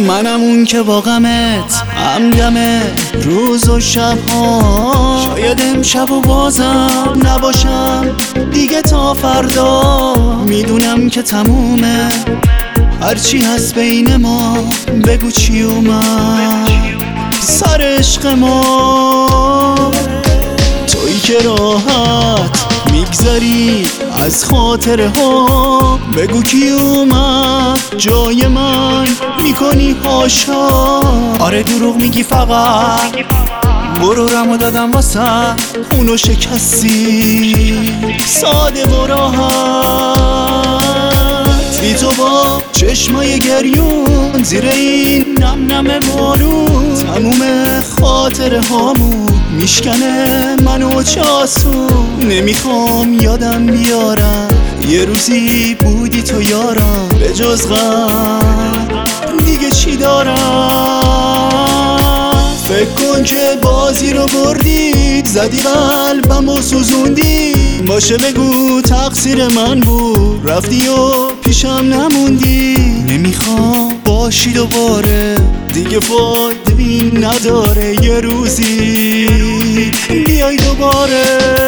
منم اون که با غمت همدمه روز و شبها. شاید امشب و بازم نباشم دیگه تا فردا. میدونم که تمومه هرچی هست بین ما، بگو چی اومد سر عشق ما. تویی که راحت میگذری از خاطره ها، بگو کی اومد جای من میکنی هاشا. آره دروغ میگی فقط، برو رمو دادم واسه اونو شکستی ساده و راحت. بی تو با چشمای گریون زیر این نم نم بارون، تموم خاطره هامون میشکنه منو چاسون. نمیخوام یادم بیارم یه روزی بودی تو یارم، به جز غم دیگه چی دارم. فکر کن که بازی رو بردی، زدی قلبم و سوزوندی. باشه بگو تقصیر من بود، رفتی و پیشم نموندی. نمیخوام باشی دوباره دیگه، فایده این نداره یه روزی بیای دوباره.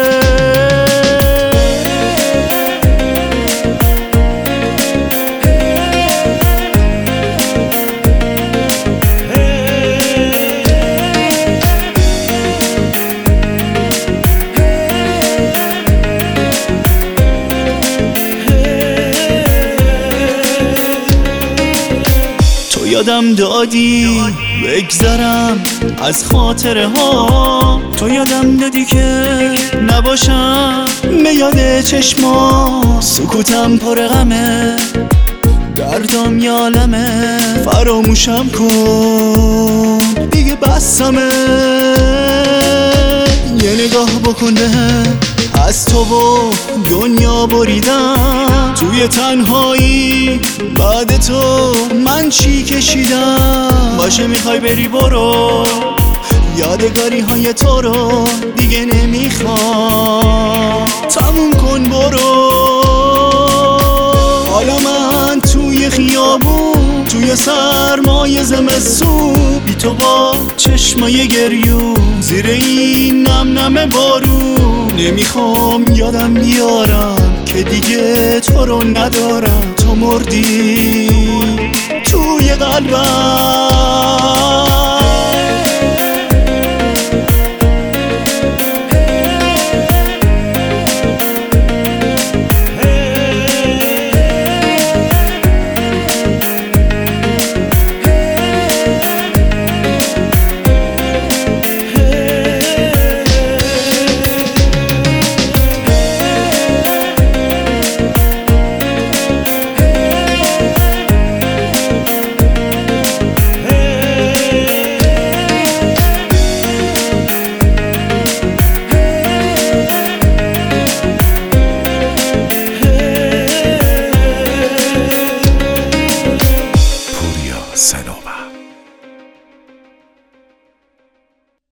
یادم دادی بگذرم از خاطره ها، تو یادم دادی که نباشم به یاد چشما. سکوتم پر غمه، دردم یالمه، فراموشم کن دیگه بسمه. یه نگاه بکن بهم، از تو و دنیا بریدم توی تنهایی. بعد تو من چی کشیدم؟ باشه میخوای بری برو، یادگاری های تو رو دیگه نمیخوام. تموم کن برو. حالا من توی خیابون، توی سرمای زمستون، بی تو با چشمای گریون زیر این نم نم بارون. نمیخوام یادم بیارم که دیگه تو رو ندارم. تو مردی توی قلبم.